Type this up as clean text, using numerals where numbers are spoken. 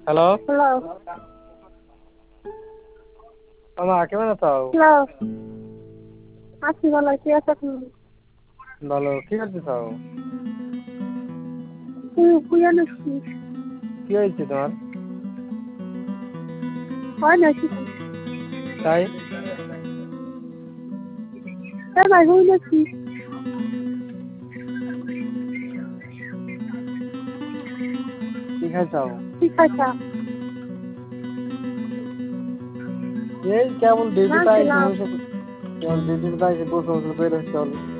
Hello hello মামা কেমন আছো? হ্যালো আছি ভালো কি আছে তুমি? ভালো। কি করতেছ? শুয়ে নাকি? কি হয়েছে তোমার? হয় নাকি? তাই ভাই হই নাকি? কি খাইছাও? কি খাইছা? এই কেবল ডিউটি না তাই খেলাম। কেবল ডিউটি তাই গোসল করে চল